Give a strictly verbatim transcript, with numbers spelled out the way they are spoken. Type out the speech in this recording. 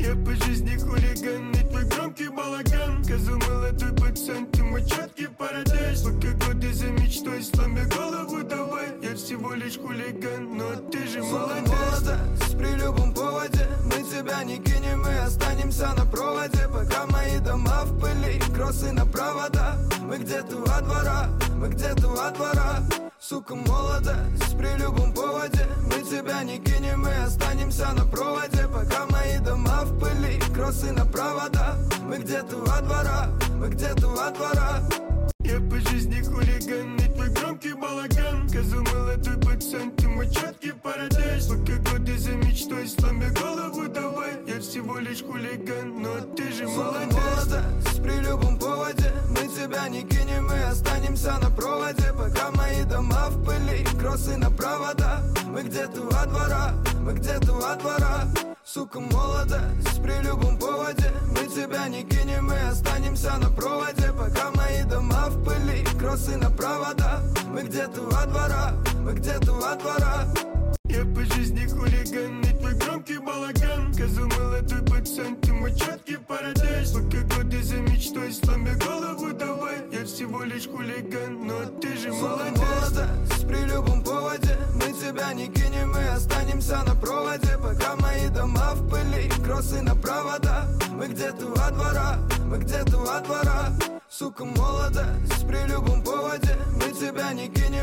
Я по жизни хулиган, и твой громкий балаган. Козу молодой пацан, ты мой четкий парадайз. Пока годы за мечтой, сломя голову давай. Я всего лишь хулиган, но ты же молодец. Молодость при любом поводе, мы тебя не кинем, мы останемся на проводе. Пока мои дома в пыли, кроссы на провода. Мы где-то во двора, мы где-то во двора. Сука, молодость при любом поводе, мы тебя не кинем, мы останемся на проводе. Пока мои дома в пыли, кроссы на провода. Мы где-то во двора, мы где-то во двора. Я по жизни хулиган, и твой громкий балаган. Козу молодой пацан, ты мой четкий парадайз. Пока годы за мечтой, сломя голову давай. Я всего лишь хулиган, но ты же молодец. Молодость при любом поводе, мы тебя не кинем, мы останемся на проводе. Пока мои дома в пыли, кроссы на провода. Мы где-то во двора, мы где-то во двора. Сука, молодость при любом поводе, мы тебя не кинем, мы останемся на проводе. Пока мои дома в пыли, кроссы на провода. Мы где-то во двора, мы где-то во двора. Я по жизни хулиган, и твой громкий балаган. Козу молодой пацан, ты мой четкий парадайз. Пока годы за мечтой, сломя голову давай. Я всего лишь хулиган, но ты же молодец. Молодость при любом поводе, мы тебя не кинем, мы останемся на проводе. Пока мои дома в пыли, кроссы на провода. Мы где-то во двора, мы где-то во двора. Сука, молодость при любом поводе, мы тебя не кинем.